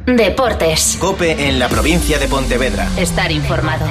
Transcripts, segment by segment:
Deportes. COPE en la provincia de Pontevedra. Estar informado.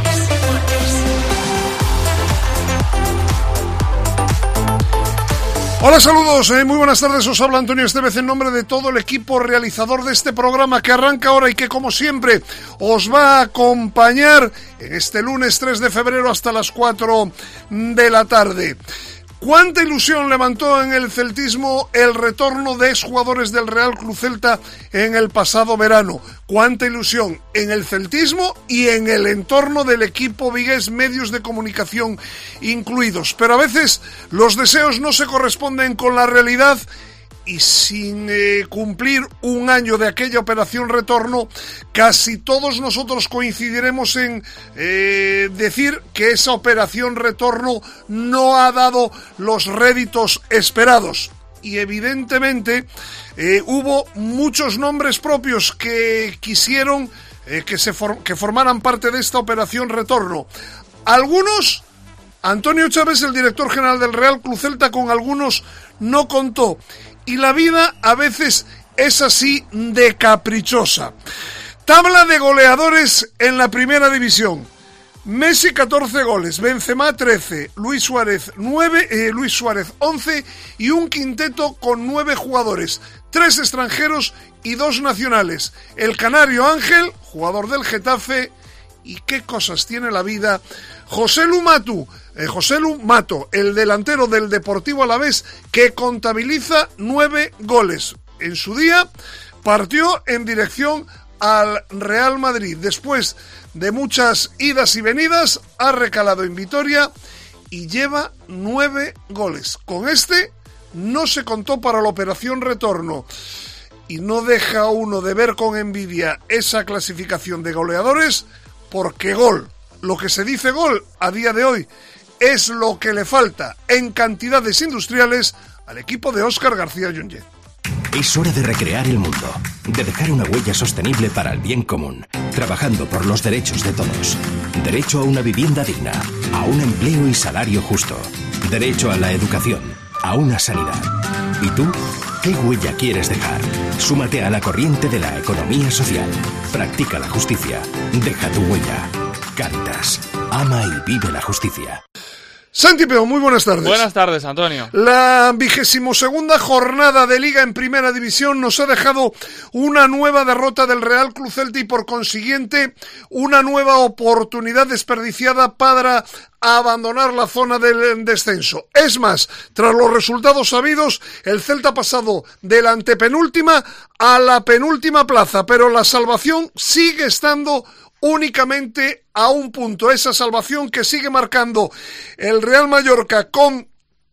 Hola, saludos, muy buenas tardes, os habla Antonio Estevez en nombre de todo el equipo realizador de este programa que arranca ahora y que como siempre os va a acompañar en este lunes 3 de febrero hasta las 4 de la tarde. ¿Cuánta ilusión levantó en el celtismo el retorno de exjugadores del Real Club Celta en el pasado verano? ¿Cuánta ilusión en el celtismo y en el entorno del equipo vigués, medios de comunicación incluidos? Pero a veces los deseos no se corresponden con la realidad y sin cumplir un año de aquella operación retorno, casi todos nosotros coincidiremos en decir que esa operación retorno no ha dado los réditos esperados. Y evidentemente hubo muchos nombres propios que quisieron que formaran parte de esta operación retorno. Algunos, Antonio Chávez, el director general del Real Club Celta, con algunos no contó. Y la vida a veces es así de caprichosa. Tabla de goleadores en la primera división. Messi 14 goles, Benzema 13, Luis Suárez 11 y un quinteto con 9 jugadores, 3 extranjeros y 2 nacionales. El canario Ángel, jugador del Getafe, y qué cosas tiene la vida. Joselu Mato, el delantero del Deportivo Alavés, que contabiliza 9 goles. En su día partió en dirección al Real Madrid. Después de muchas idas y venidas, ha recalado en Vitoria y lleva 9 goles. Con este no se contó para la operación retorno. Y no deja uno de ver con envidia esa clasificación de goleadores, porque gol, lo que se dice gol a día de hoy, es lo que le falta en cantidades industriales al equipo de Óscar García Junyent. Es hora de recrear el mundo, de dejar una huella sostenible para el bien común, trabajando por los derechos de todos. Derecho a una vivienda digna, a un empleo y salario justo. Derecho a la educación, a una sanidad. ¿Y tú? ¿Qué huella quieres dejar? Súmate a la corriente de la economía social. Practica la justicia. Deja tu huella. Cáritas. Ama y vive la justicia. Santi Peón, muy buenas tardes. Buenas tardes, Antonio. La 22ª jornada de Liga en Primera División nos ha dejado una nueva derrota del Real Club Celta y por consiguiente una nueva oportunidad desperdiciada para abandonar la zona del descenso. Es más, tras los resultados sabidos, el Celta ha pasado de la antepenúltima a la penúltima plaza, pero la salvación sigue estando únicamente a un punto, esa salvación que sigue marcando el Real Mallorca con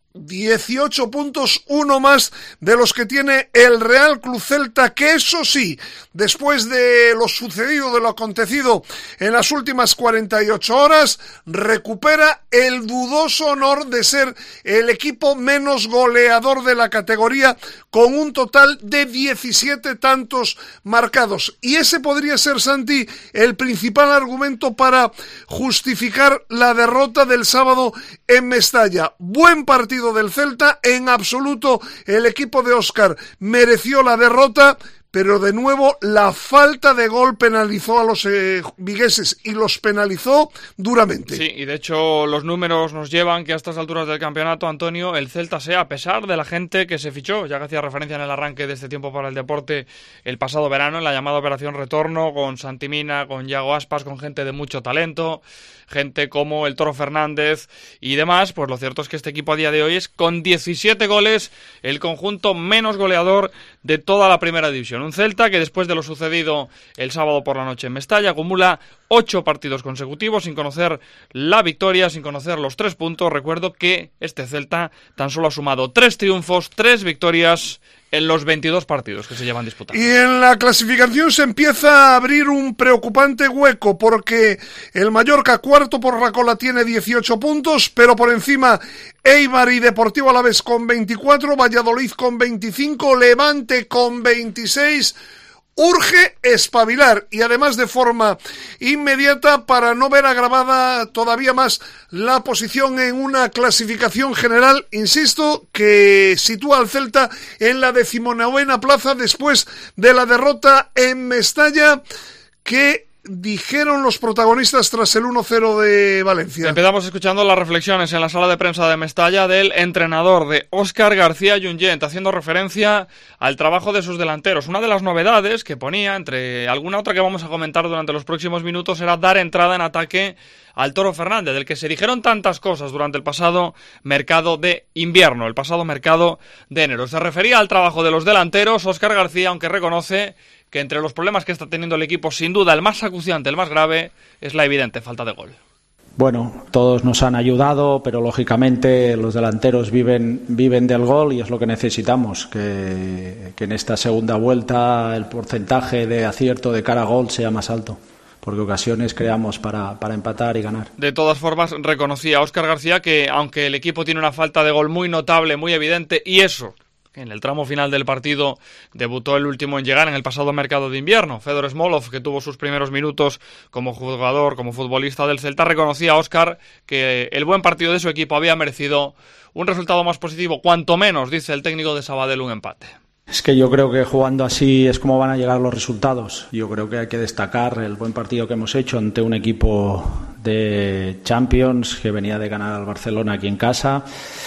18 puntos, uno más de los que tiene el Real Club Celta, que eso sí, después de lo sucedido, de lo acontecido en las últimas 48 horas, recupera el dudoso honor de ser el equipo menos goleador de la categoría, con un total de 17 tantos marcados. Y ese podría ser, Santi, el principal argumento para justificar la derrota del sábado en Mestalla. Buen partido del Celta, en absoluto el equipo de Óscar mereció la derrota, pero de nuevo la falta de gol penalizó a los vigueses y los penalizó duramente. Sí, y de hecho los números nos llevan que a estas alturas del campeonato, Antonio, el Celta sea, a pesar de la gente que se fichó, ya que hacía referencia en el arranque de este tiempo para el deporte el pasado verano, en la llamada Operación Retorno, con Santi Mina, con Yago Aspas, con gente de mucho talento, gente como el Toro Fernández y demás, pues lo cierto es que este equipo a día de hoy es, con 17 goles, el conjunto menos goleador de toda la primera división. Un Celta que después de lo sucedido el sábado por la noche en Mestalla acumula 8 partidos consecutivos sin conocer la victoria, sin conocer los 3 puntos. Recuerdo que este Celta tan solo ha sumado 3 triunfos, 3 victorias en los 22 partidos que se llevan disputando. Y en la clasificación se empieza a abrir un preocupante hueco, porque el Mallorca, cuarto por la cola, tiene 18 puntos, pero por encima Eibar y Deportivo Alavés con 24, Valladolid con 25, Levante con 26, urge espabilar y además de forma inmediata para no ver agravada todavía más la posición en una clasificación general, insisto, que sitúa al Celta en la 19ª plaza después de la derrota en Mestalla. Que dijeron los protagonistas tras el 1-0 de Valencia. Empezamos escuchando las reflexiones en la sala de prensa de Mestalla del entrenador, de Óscar García Junyent, haciendo referencia al trabajo de sus delanteros. Una de las novedades que ponía, entre alguna otra que vamos a comentar durante los próximos minutos, era dar entrada en ataque al Toro Fernández, del que se dijeron tantas cosas durante el pasado mercado de invierno, el pasado mercado de enero. Se refería al trabajo de los delanteros. Óscar García, aunque reconoce que entre los problemas que está teniendo el equipo, sin duda el más acuciante, el más grave, es la evidente falta de gol. Bueno, todos nos han ayudado, pero lógicamente los delanteros viven del gol y es lo que necesitamos, que en esta segunda vuelta el porcentaje de acierto de cara a gol sea más alto, porque ocasiones creamos para empatar y ganar. De todas formas, reconocía Óscar García que aunque el equipo tiene una falta de gol muy notable, muy evidente, y eso en el tramo final del partido debutó el último en llegar en el pasado mercado de invierno, Fedor Smolov, que tuvo sus primeros minutos como jugador, como futbolista del Celta, reconocía a Óscar que el buen partido de su equipo había merecido un resultado más positivo, cuanto menos, dice el técnico de Sabadell, un empate. Es que yo creo que jugando así es como van a llegar los resultados. Yo creo que hay que destacar el buen partido que hemos hecho ante un equipo de Champions que venía de ganar al Barcelona aquí en casa.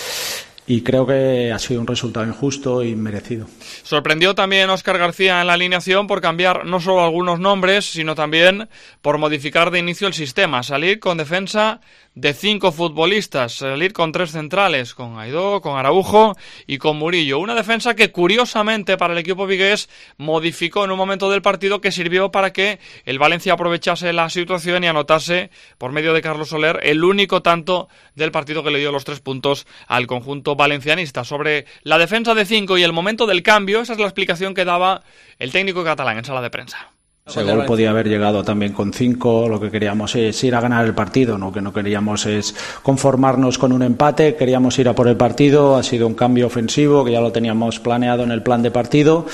Y creo que ha sido un resultado injusto y merecido. Sorprendió también Óscar García en la alineación por cambiar no solo algunos nombres, sino también por modificar de inicio el sistema. Salir con defensa de 5 futbolistas, salir con 3 centrales, con Aidó, con Araujo y con Murillo. Una defensa que curiosamente para el equipo vigués modificó en un momento del partido que sirvió para que el Valencia aprovechase la situación y anotase por medio de Carlos Soler el único tanto del partido que le dio los 3 puntos al conjunto valencianista. Sobre la defensa de 5 y el momento del cambio, esa es la explicación que daba el técnico catalán en sala de prensa. Ese gol podía haber llegado también con 5, lo que queríamos es ir a ganar el partido, lo que no queríamos es conformarnos con un empate, queríamos ir a por el partido, ha sido un cambio ofensivo que ya lo teníamos planeado en el plan de partido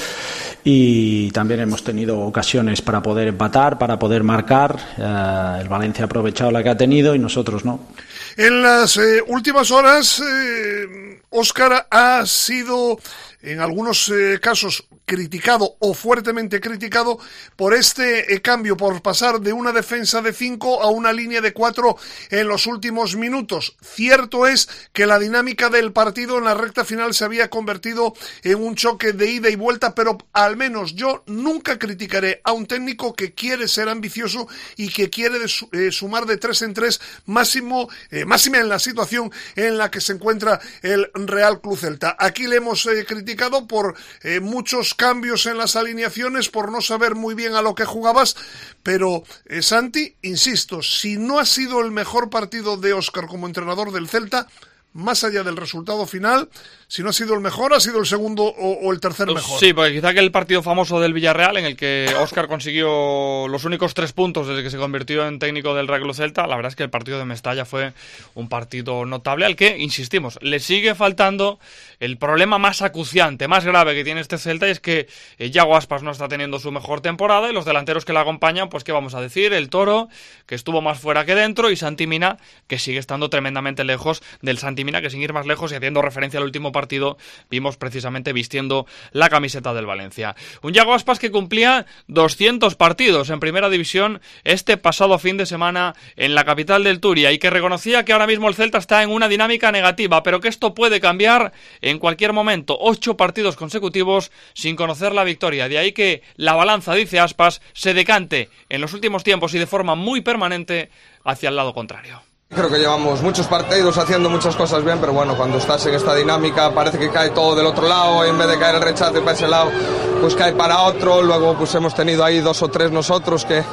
y también hemos tenido ocasiones para poder empatar, para poder marcar, el Valencia ha aprovechado la que ha tenido y nosotros no. En las últimas horas, Óscar ha sido en algunos casos criticado o fuertemente criticado por este cambio, por pasar de una defensa de 5 a una línea de 4 en los últimos minutos. Cierto es que la dinámica del partido en la recta final se había convertido en un choque de ida y vuelta, pero al menos yo nunca criticaré a un técnico que quiere ser ambicioso y que quiere sumar de 3 en 3 máxima en la situación en la que se encuentra el Real Club Celta. Aquí le hemos criticado por muchos cambios en las alineaciones, por no saber muy bien a lo que jugabas, pero Santi, insisto, si no ha sido el mejor partido de Óscar como entrenador del Celta, más allá del resultado final, si no ha sido el mejor, ha sido el segundo o el tercer mejor. Sí, porque quizá que el partido famoso del Villarreal, en el que Óscar consiguió los únicos 3 puntos desde que se convirtió en técnico del Real Club Celta, la verdad es que el partido de Mestalla fue un partido notable al que, insistimos, le sigue faltando el problema más acuciante, más grave que tiene este Celta, y es que Yago Aspas no está teniendo su mejor temporada, y los delanteros que la acompañan, pues qué vamos a decir, el Toro, que estuvo más fuera que dentro, y Santi Mina, que sigue estando tremendamente lejos del Santi Mina, que sin ir más lejos y haciendo referencia al último partido, vimos precisamente vistiendo la camiseta del Valencia. Un Yago Aspas que cumplía 200 partidos en primera división este pasado fin de semana en la capital del Turia, y que reconocía que ahora mismo el Celta está en una dinámica negativa, pero que esto puede cambiar en cualquier momento. 8 partidos consecutivos sin conocer la victoria, de ahí que la balanza, dice Aspas, se decante en los últimos tiempos y de forma muy permanente hacia el lado contrario. Creo que llevamos muchos partidos haciendo muchas cosas bien, pero bueno, cuando estás en esta dinámica parece que cae todo del otro lado, y en vez de caer el rechace para ese lado, pues cae para otro. Luego pues hemos tenido ahí 2 o 3 nosotros que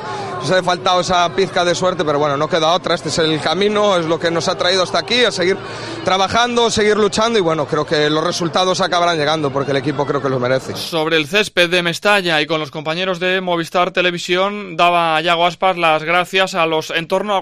nos ha faltado esa pizca de suerte, pero bueno, no queda otra, este es el camino, es lo que nos ha traído hasta aquí, a seguir trabajando, seguir luchando y bueno, creo que los resultados acabarán llegando porque el equipo creo que los merece. Sobre el césped de Mestalla y con los compañeros de Movistar Televisión, daba Yago Aspas las gracias a los en torno a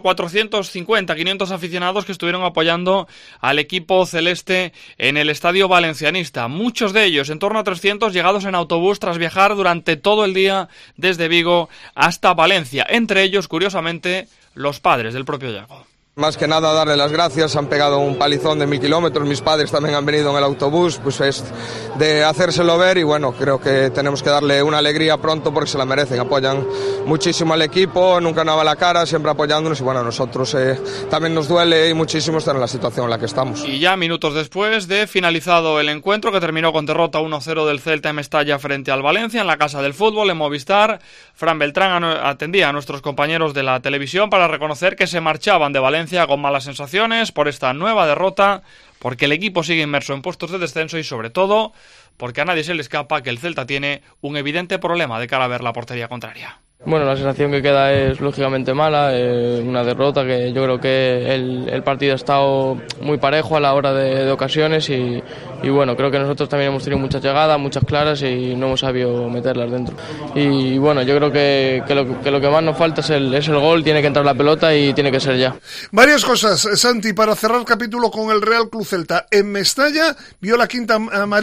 450-500 aficionados que estuvieron apoyando al equipo celeste en el estadio valencianista. Muchos de ellos, en torno a 300, llegados en autobús tras viajar durante todo el día desde Vigo hasta Valencia. Entre ellos, curiosamente, los padres del propio Yago. Más que nada darle las gracias, han pegado un palizón de 1000 kilómetros, mis padres también han venido en el autobús, pues es de hacérselo ver y bueno, creo que tenemos que darle una alegría pronto porque se la merecen, apoyan muchísimo al equipo, nunca nos va la cara, siempre apoyándonos y bueno, a nosotros también nos duele y muchísimo estar en la situación en la que estamos. Y ya minutos después de finalizado el encuentro que terminó con derrota 1-0 del Celta en Mestalla frente al Valencia en la Casa del Fútbol en Movistar, Fran Beltrán atendía a nuestros compañeros de la televisión para reconocer que se marchaban de Valencia con malas sensaciones por esta nueva derrota, porque el equipo sigue inmerso en puestos de descenso y sobre todo porque a nadie se le escapa que el Celta tiene un evidente problema de cara a ver la portería contraria. Bueno, la sensación que queda es lógicamente mala, una derrota que yo creo que el partido ha estado muy parejo a la hora de ocasiones y bueno, creo que nosotros también hemos tenido muchas llegadas, muchas claras y no hemos sabido meterlas dentro. Y bueno, yo creo que lo que más nos falta es el gol, tiene que entrar la pelota y tiene que ser ya. Varias cosas, Santi, para cerrar capítulo con el Real Club Celta. En Mestalla vio la quinta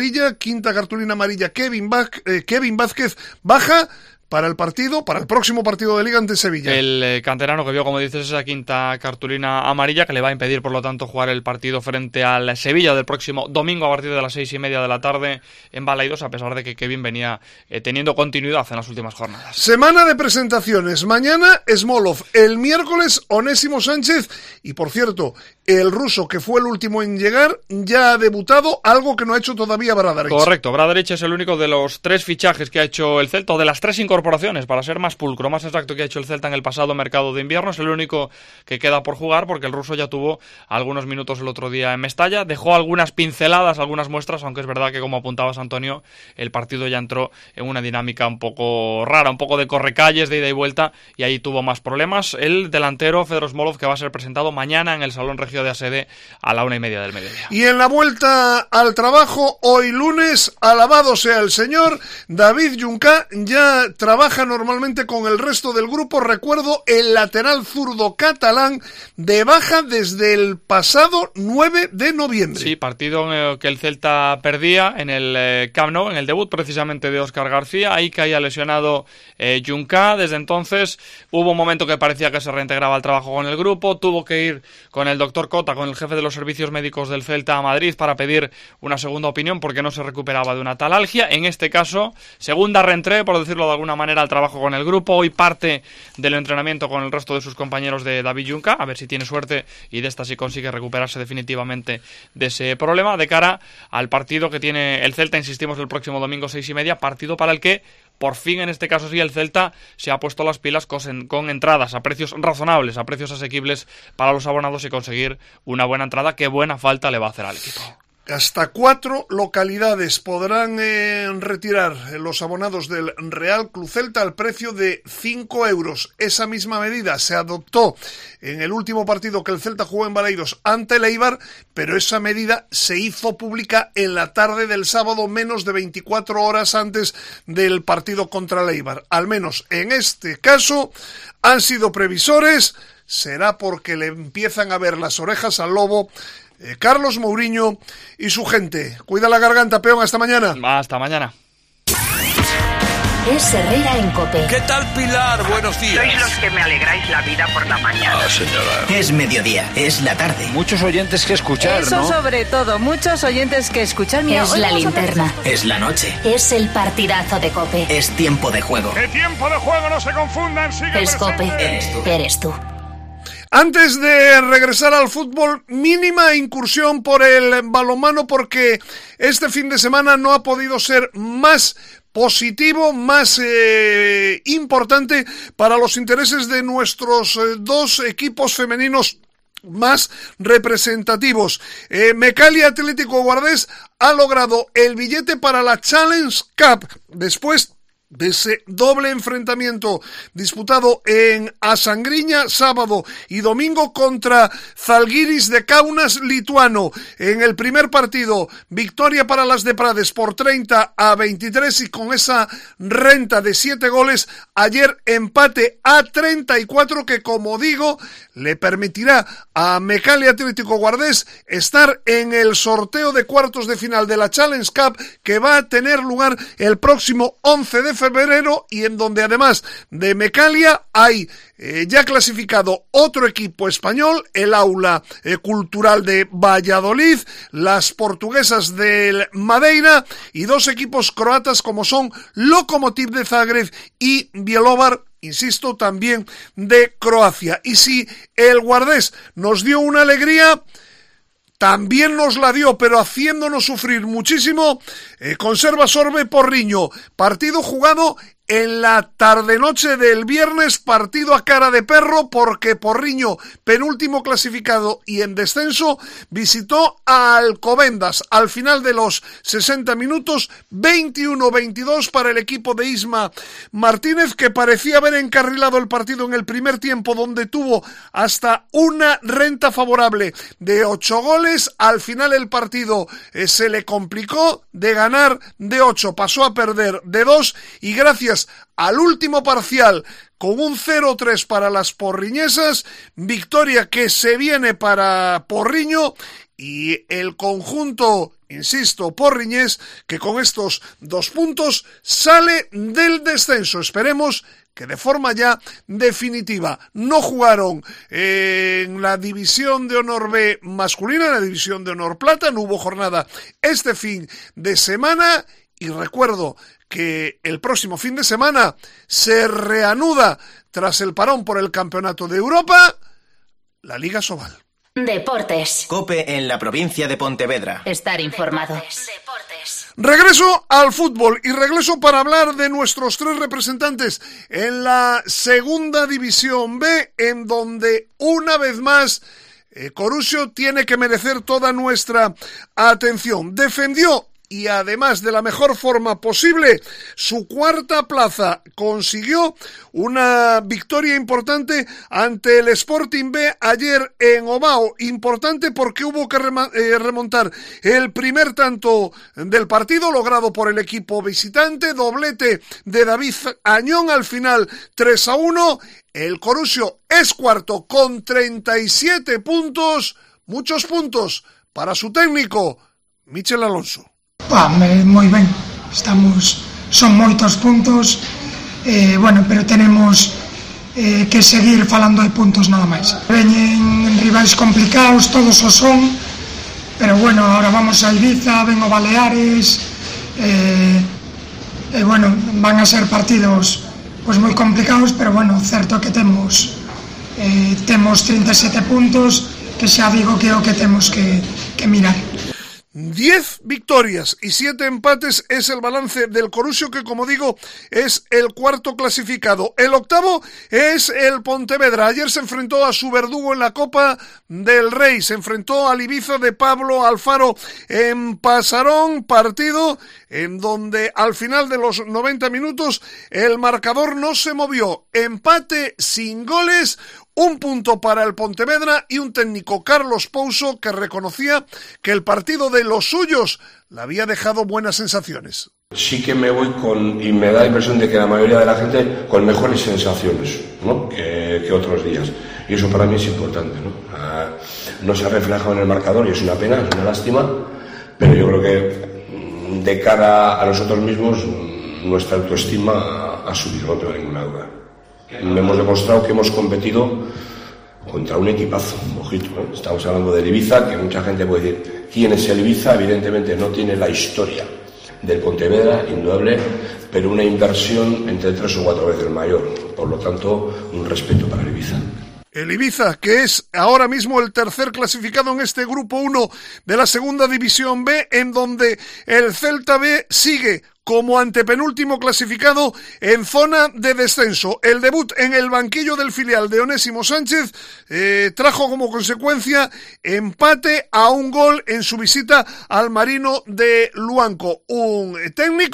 cartulina amarilla Kevin Vázquez, baja para el próximo partido de Liga ante Sevilla. El canterano que vio, como dices, esa quinta cartulina amarilla que le va a impedir, por lo tanto, jugar el partido frente al Sevilla del próximo domingo a partir de las 6:30 de la tarde en Balaidos, a pesar de que Kevin venía teniendo continuidad en las últimas jornadas. Semana de presentaciones. Mañana Smolov, el miércoles Onésimo Sánchez y, por cierto, el ruso que fue el último en llegar ya ha debutado, algo que no ha hecho todavía Bradaric. Correcto, Bradaric es el único de los 3 fichajes que ha hecho el Celta, o de las 3 incorporaciones, para ser más pulcro, más exacto, que ha hecho el Celta en el pasado mercado de invierno. Es el único que queda por jugar porque el ruso ya tuvo algunos minutos el otro día en Mestalla, dejó algunas pinceladas, algunas muestras, aunque es verdad que, como apuntabas, Antonio, el partido ya entró en una dinámica un poco rara, un poco de correcalles, de ida y vuelta, y ahí tuvo más problemas el delantero Fedor Smolov, que va a ser presentado mañana en el Salón Regio de ASD a la 1:30 del mediodía. Y en la vuelta al trabajo, hoy lunes, alabado sea el Señor, David Junca ya trabaja normalmente con el resto del grupo. Recuerdo, el lateral zurdo catalán de baja desde el pasado 9 de noviembre. Sí, partido en el que el Celta perdía en el Camp Nou, en el debut precisamente de Óscar García. Ahí caía lesionado Junca. Desde entonces hubo un momento que parecía que se reintegraba al trabajo con el grupo. Tuvo que ir con el doctor Cota, con el jefe de los servicios médicos del Celta, a Madrid para pedir una segunda opinión porque no se recuperaba de una talalgia. En este caso, segunda reentré, por decirlo de alguna manera, al trabajo con el grupo. Hoy parte del entrenamiento con el resto de sus compañeros de David Junca, a ver si tiene suerte y de esta sí consigue recuperarse definitivamente de ese problema de cara al partido que tiene el Celta, insistimos, el próximo domingo 6:30, partido para el que por fin, en este caso sí, el Celta se ha puesto las pilas con entradas a precios razonables, a precios asequibles para los abonados y conseguir una buena entrada que buena falta le va a hacer al equipo. Hasta 4 localidades podrán retirar los abonados del Real Club Celta al precio de 5 euros. Esa misma medida se adoptó en el último partido que el Celta jugó en Balaidos ante el Eibar, pero esa medida se hizo pública en la tarde del sábado, menos de 24 horas antes del partido contra el Eibar. Al menos en este caso han sido previsores, será porque le empiezan a ver las orejas al lobo Carlos Mourinho y su gente. Cuida la garganta, peón. Hasta mañana. Hasta mañana. Es Herrera en COPE. ¿Qué tal, Pilar? Buenos días. Sois los que me alegráis la vida por la mañana. Señora. Es mediodía, es la tarde. Muchos oyentes que escuchar, eso, ¿no? Sobre todo, muchos oyentes que escuchar. Mira, es la linterna. Es la noche. Es el partidazo de COPE. Es tiempo de juego. ¡Qué tiempo de juego! No se confundan. Sigue es COPE. Eres tú. Antes de regresar al fútbol, mínima incursión por el balonmano porque este fin de semana no ha podido ser más positivo, más importante para los intereses de nuestros 2 equipos femeninos más representativos. Mecalia Atlético Guardés ha logrado el billete para la Challenge Cup después de ese doble enfrentamiento disputado en Asangriña sábado y domingo contra Zalgiris de Kaunas lituano. En el primer partido, victoria para las de Prades por 30-23 y con esa renta de 7 goles, ayer empate a 34 que, como digo, le permitirá a Mecali Atlético Guardés estar en el sorteo de cuartos de final de la Challenge Cup que va a tener lugar el próximo 11 de febrero y en donde además de Mecalia hay ya clasificado otro equipo español, el Aula Cultural de Valladolid, las portuguesas del Madeira y 2 equipos croatas como son Lokomotiv de Zagreb y Bjelovar, insisto, también de Croacia. Y si el Guardés nos dio una alegría, también nos la dio, pero haciéndonos sufrir muchísimo, Conserva Sorbe Porriño, partido jugado en la tarde-noche del viernes, partido a cara de perro, porque Porriño, penúltimo clasificado y en descenso, visitó a Alcobendas al final de los 60 minutos, 21-22 para el equipo de Isma Martínez, que parecía haber encarrilado el partido en el primer tiempo, donde tuvo hasta una renta favorable de 8 goles. Al final el partido se le complicó, de ganar de 8 pasó a perder de 2 y gracias al último parcial con un 0-3 para las porriñesas, victoria que se viene para Porriño y el conjunto, insisto, porriñés, que con estos 2 puntos sale del descenso. Esperemos que de forma ya definitiva. No jugaron en la División de Honor B masculina, en la División de Honor Plata, no hubo jornada este fin de semana y recuerdo que el próximo fin de semana se reanuda, tras el parón por el Campeonato de Europa, la Liga Sobal. Deportes. COPE en la provincia de Pontevedra. Estar informado. Regreso al fútbol y regreso para hablar de nuestros 3 representantes en la segunda división B, en donde una vez más Coruxo tiene que merecer toda nuestra atención. Defendió y además de la mejor forma posible su 4ª plaza, consiguió una victoria importante ante el Sporting B ayer en Omao, importante porque hubo que remontar el primer tanto del partido logrado por el equipo visitante, doblete de David Añón al final 3-1, el Coruxo es cuarto con 37 puntos, muchos puntos para su técnico Michel Alonso. Moi ben, son moitos puntos, pero tenemos que seguir falando de puntos nada máis. Veñen rivais complicados, todos o son, pero ahora vamos a Ibiza, ven o Baleares, van a ser partidos moi complicados, pero certo que temos 37 puntos, que xa digo que é o que temos que mirar. 10 victorias y 7 empates es el balance del Coruxo, que como digo es el 4º clasificado. El 8º es el Pontevedra. Ayer se enfrentó a su verdugo en la Copa del Rey, se enfrentó al Ibiza de Pablo Alfaro en Pasarón, partido en donde al final de los 90 minutos el marcador no se movió. Empate sin goles, 1 punto para el Pontevedra y un técnico, Carlos Pouso, que reconocía que el partido de los suyos le había dejado buenas sensaciones. Sí que me voy y me da la impresión de que la mayoría de la gente con mejores sensaciones, ¿no? que otros días. Y eso para mí es importante, ¿no? No se ha reflejado en el marcador y es una pena, es una lástima, pero yo creo que de cara a nosotros mismos nuestra autoestima ha subido, no tengo ninguna duda. Hemos demostrado que hemos competido contra un equipazo, ojito, ¿eh? Estamos hablando del Ibiza, que mucha gente puede decir quién es el Ibiza, evidentemente no tiene la historia del Pontevedra, indudable, pero una inversión entre 3 o 4 veces mayor, por lo tanto un respeto para el Ibiza. El Ibiza, que es ahora mismo el 3er clasificado en este grupo 1 de la segunda división B, en donde el Celta B sigue como antepenúltimo clasificado en zona de descenso. El debut en el banquillo del filial de Onésimo Sánchez trajo como consecuencia empate a 1 gol en su visita al Marino de Luanco. Un técnico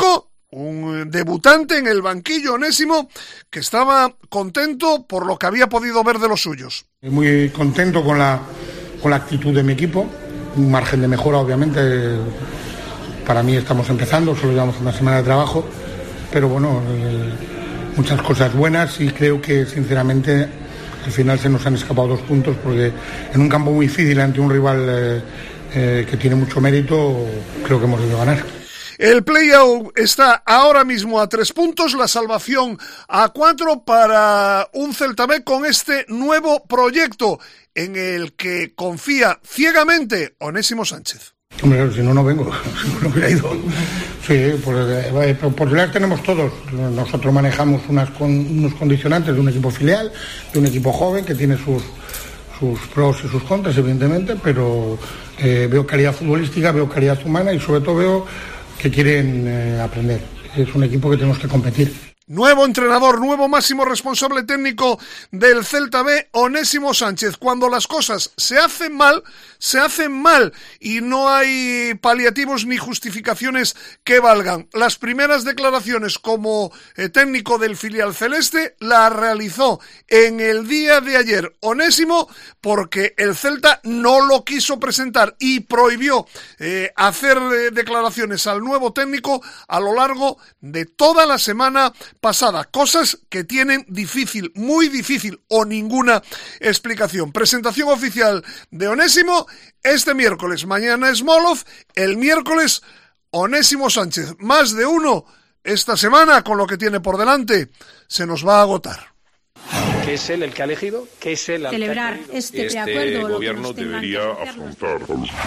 un debutante en el banquillo, Onésimo, que estaba contento por lo que había podido ver de los suyos. Muy contento con la actitud de mi equipo, un margen de mejora obviamente, para mí estamos empezando, solo llevamos una semana de trabajo, pero bueno, muchas cosas buenas y creo que sinceramente al final se nos han escapado 2 puntos porque en un campo muy difícil ante un rival que tiene mucho mérito, creo que hemos debido ganar. El play-out está ahora mismo a 3 puntos, la salvación a 4 para un Celta B con este nuevo proyecto en el que confía ciegamente Onésimo Sánchez. Hombre, si no, no vengo, si no hubiera ido. Sí, pues posibilidades tenemos todos. Nosotros manejamos unos condicionantes de un equipo filial, de un equipo joven que tiene sus pros y sus contras, evidentemente, pero veo calidad futbolística, veo calidad humana y sobre todo veo que quieren aprender. Es un equipo que tenemos que competir. Nuevo entrenador, nuevo máximo responsable técnico del Celta B, Onésimo Sánchez. Cuando las cosas se hacen mal y no hay paliativos ni justificaciones que valgan. Las primeras declaraciones como técnico del filial celeste las realizó en el día de ayer Onésimo porque el Celta no lo quiso presentar y prohibió hacer declaraciones al nuevo técnico a lo largo de toda la semana pasada, cosas que tienen difícil, muy difícil o ninguna explicación. Presentación oficial de Onésimo este miércoles, mañana Smolov, el miércoles Onésimo Sánchez. Más de uno esta semana con lo que tiene por delante, se nos va a agotar. Que es él el que ha elegido, que es él el celebrar que ha este preacuerdo. Gobierno debería afrontar.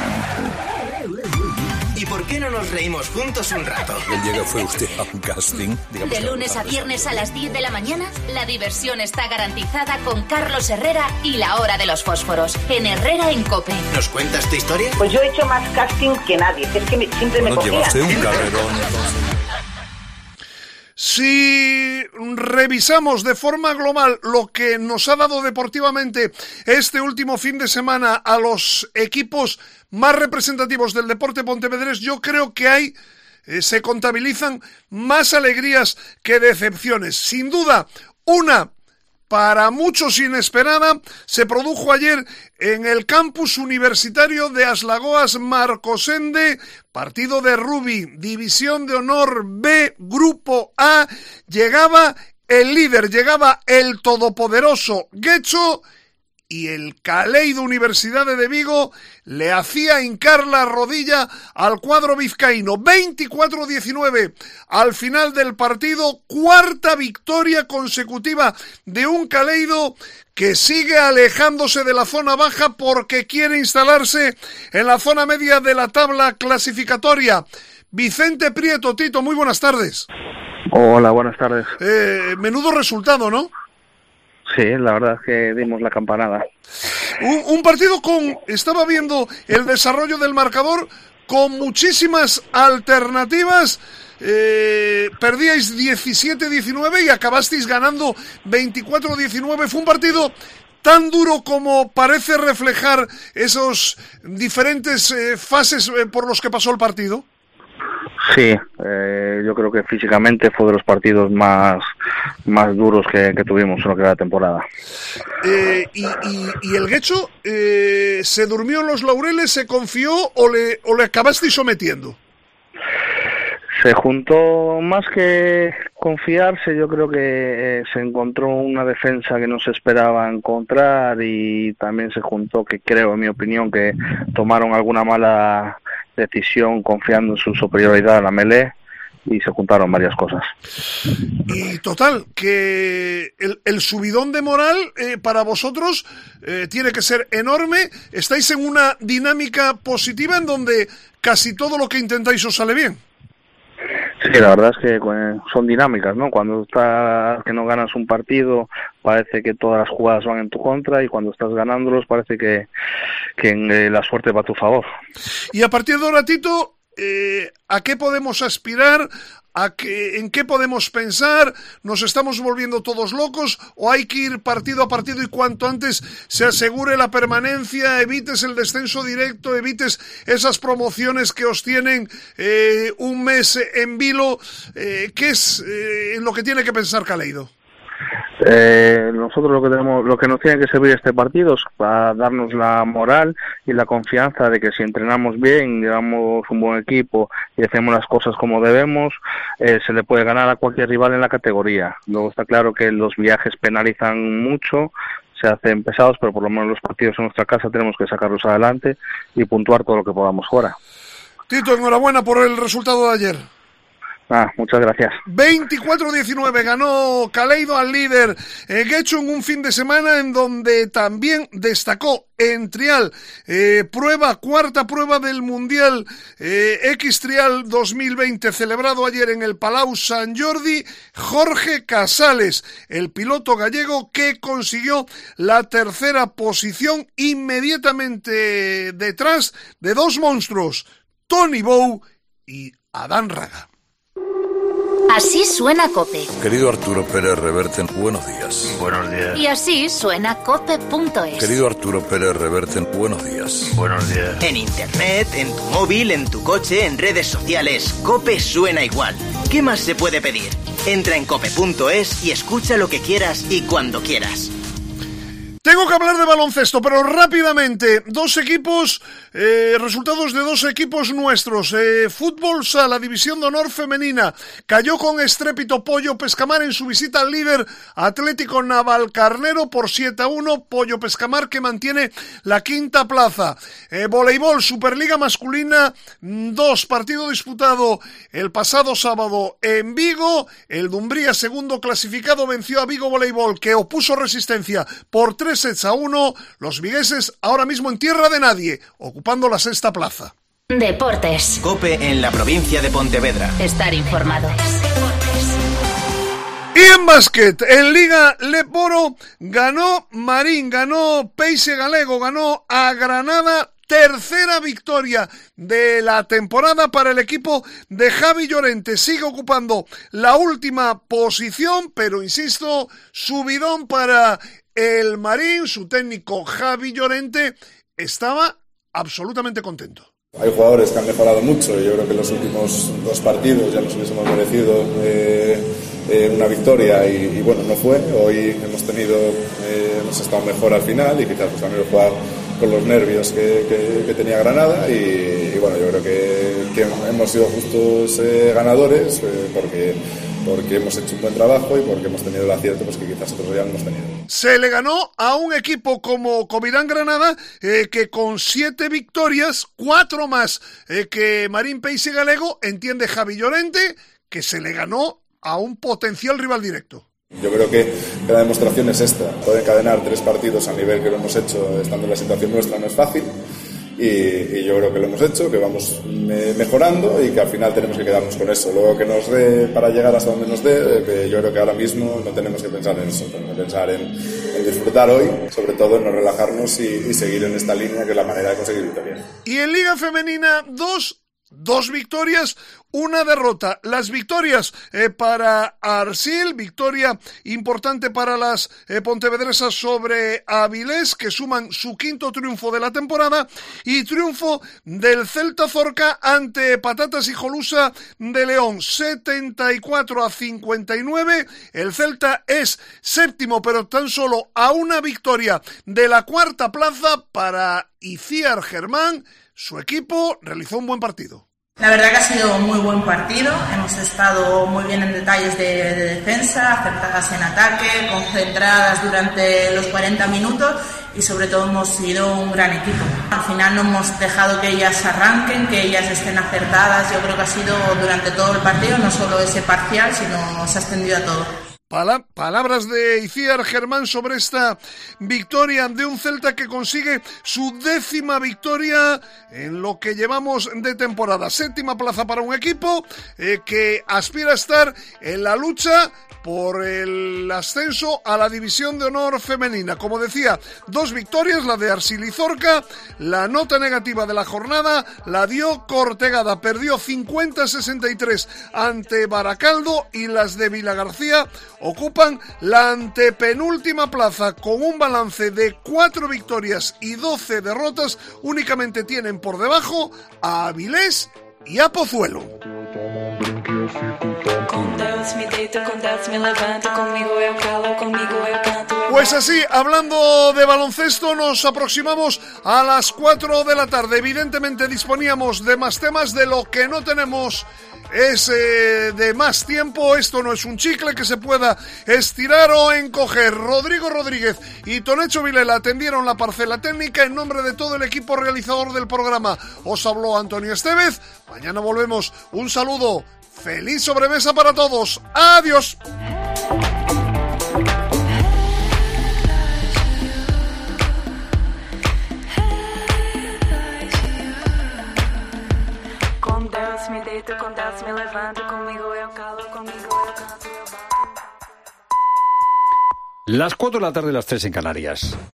¿Y por qué no nos reímos juntos un rato? El día que fue usted a un casting. De lunes a viernes a las 10 de la mañana, la diversión está garantizada con Carlos Herrera y la hora de los fósforos, en Herrera en COPE. ¿Nos cuentas tu historia? Pues yo he hecho más casting que nadie, es que siempre me cogían. Lleva usted un carrerón, entonces. Si revisamos de forma global lo que nos ha dado deportivamente este último fin de semana a los equipos más representativos del deporte pontevedrés, yo creo que se contabilizan más alegrías que decepciones. Sin duda, una para muchos inesperada se produjo ayer en el campus universitario de Aslagoas Marcosende, partido de rugby, división de honor B, grupo A. Llegaba el líder, llegaba el todopoderoso Guecho y el Caleido Universidad de Vigo le hacía hincar la rodilla al cuadro vizcaíno. 24-19 al final del partido, cuarta victoria consecutiva de un Caleido que sigue alejándose de la zona baja porque quiere instalarse en la zona media de la tabla clasificatoria. Vicente Prieto, Tito, muy buenas tardes. Hola, buenas tardes. Menudo resultado, ¿no? Sí, la verdad es que dimos la campanada. Un partido estaba viendo el desarrollo del marcador con muchísimas alternativas. Perdíais 17-19 y acabasteis ganando 24-19. Fue un partido tan duro como parece reflejar esos diferentes fases por los que pasó el partido. Sí, yo creo que físicamente fue de los partidos más duros que tuvimos en lo que era la temporada. ¿Y el Guecho se durmió en los laureles, se confió o le acabasteis sometiendo? Se juntó, más que confiarse, yo creo que se encontró una defensa que no se esperaba encontrar y también se juntó, que creo, en mi opinión, que tomaron alguna mala decisión confiando en su superioridad a la melee y se juntaron varias cosas. Y total, que el subidón de moral para vosotros tiene que ser enorme. Estáis en una dinámica positiva en donde casi todo lo que intentáis os sale bien. Sí, la verdad es que son dinámicas, ¿no? Cuando estás que no ganas un partido parece que todas las jugadas van en tu contra y cuando estás ganándolos parece que la suerte va a tu favor. Y a partir de ahora, Tito, ¿a qué podemos aspirar? ¿En qué podemos pensar? ¿Nos estamos volviendo todos locos? ¿O hay que ir partido a partido y cuanto antes se asegure la permanencia, evites el descenso directo, evites esas promociones que os tienen un mes en vilo? ¿Qué es en lo que tiene que pensar Caleido? Nosotros lo que nos tiene que servir este partido es para darnos la moral y la confianza de que si entrenamos bien, llevamos un buen equipo y hacemos las cosas como debemos, se le puede ganar a cualquier rival en la categoría. Luego está claro que los viajes penalizan mucho, se hacen pesados, pero por lo menos los partidos en nuestra casa tenemos que sacarlos adelante y puntuar todo lo que podamos fuera. Tito, enhorabuena por el resultado de ayer. Muchas gracias. 24-19 ganó Caleido al líder Guecho en un fin de semana en donde también destacó en trial, cuarta prueba del Mundial X-Trial 2020 celebrado ayer en el Palau Sant Jordi, Jorge Casales, el piloto gallego que consiguió la tercera posición inmediatamente detrás de dos monstruos, Tony Bou y Adán Raga. Así suena COPE. Querido Arturo Pérez Reverte, buenos días. Buenos días. Y así suena COPE.es. Querido Arturo Pérez Reverte, buenos días. Buenos días. En internet, en tu móvil, en tu coche, en redes sociales, COPE suena igual. ¿Qué más se puede pedir? Entra en COPE.es y escucha lo que quieras y cuando quieras. Tengo que hablar de baloncesto, pero rápidamente, resultados de dos equipos nuestros. Fútbol Sala, División de Honor Femenina, cayó con estrépito Pollo Pescamar en su visita al líder Atlético Navalcarnero por 7-1, Pollo Pescamar que mantiene la quinta plaza. Voleibol, Superliga Masculina 2, partido disputado el pasado sábado en Vigo, el Dumbría segundo clasificado venció a Vigo Voleibol que opuso resistencia por 3-1, los vigueses ahora mismo en tierra de nadie, ocupando la sexta plaza. Deportes. COPE en la provincia de Pontevedra. Estar informado. Y en básquet, en Liga Leporo, ganó Marín, ganó Peixe Galego, ganó a Granada. Tercera victoria de la temporada para el equipo de Javi Llorente. Sigue ocupando la última posición, pero insisto, subidón para el Marín. Su técnico Javi Llorente estaba absolutamente contento. Hay jugadores que han mejorado mucho y yo creo que en los últimos dos partidos ya nos hubiésemos merecido una victoria y bueno, no fue. Hoy hemos estado mejor al final y quizás pues también jugar con los nervios que tenía Granada y bueno, yo creo que hemos sido justos ganadores porque hemos hecho un buen trabajo y porque hemos tenido el acierto pues que quizás otros ya no hemos tenido. Se le ganó a un equipo como Covirán Granada que con 7 victorias, 4 más que Marín Peixe Galego, entiende Javi Llorente que se le ganó a un potencial rival directo. Yo creo que la demostración es esta. Poder encadenar 3 partidos al nivel que lo hemos hecho estando en la situación nuestra no es fácil y yo creo que lo hemos hecho, que vamos mejorando y que al final tenemos que quedarnos con eso. Luego que nos dé para llegar hasta donde nos dé, que yo creo que ahora mismo no tenemos que pensar en eso, tenemos que pensar en disfrutar hoy, sobre todo en no relajarnos y seguir en esta línea que es la manera de conseguir victorias. Y en Liga Femenina 2 victorias, una derrota. Las victorias para Arsil, victoria importante para las pontevedresas sobre Avilés, que suman su quinto triunfo de la temporada, y triunfo del Celta Zorca ante Patatas y Jolusa de León, 74-59. El Celta es séptimo, pero tan solo a una victoria de la cuarta plaza. Para Iciar Germán, su equipo realizó un buen partido. La verdad que ha sido muy buen partido, hemos estado muy bien en detalles de defensa, acertadas en ataque, concentradas durante los 40 minutos y sobre todo hemos sido un gran equipo. Al final no hemos dejado que ellas arranquen, que ellas estén acertadas, yo creo que ha sido durante todo el partido, no solo ese parcial, sino se ha extendido a todo. Palabras de Iciar Germán sobre esta victoria de un Celta que consigue su 10ª victoria en lo que llevamos de temporada. 7ª plaza para un equipo que aspira a estar en la lucha por el ascenso a la División de Honor femenina. Como decía, 2 victorias, la de Arsilizorca. La nota negativa de la jornada la dio Cortegada, perdió 50-63 ante Baracaldo, y las de Vilagarcía ocupan la antepenúltima plaza con un balance de 4 victorias y 12 derrotas. Únicamente tienen por debajo a Avilés y a Pozuelo. Pues así, hablando de baloncesto, nos aproximamos a las 4 de la tarde. Evidentemente disponíamos de más temas, de lo que no tenemos es de más tiempo. Esto no es un chicle que se pueda estirar o encoger. Rodrigo Rodríguez y Tonecho Vilela atendieron la parcela técnica. En nombre de todo el equipo realizador del programa os habló Antonio Estevez. Mañana volvemos. Un saludo, feliz sobremesa para todos. Adiós. Me deito com Deus, me levanto, comigo eu calo, comigo eu canto, eu bato. Las 4 de la tarde, las 3 en Canarias.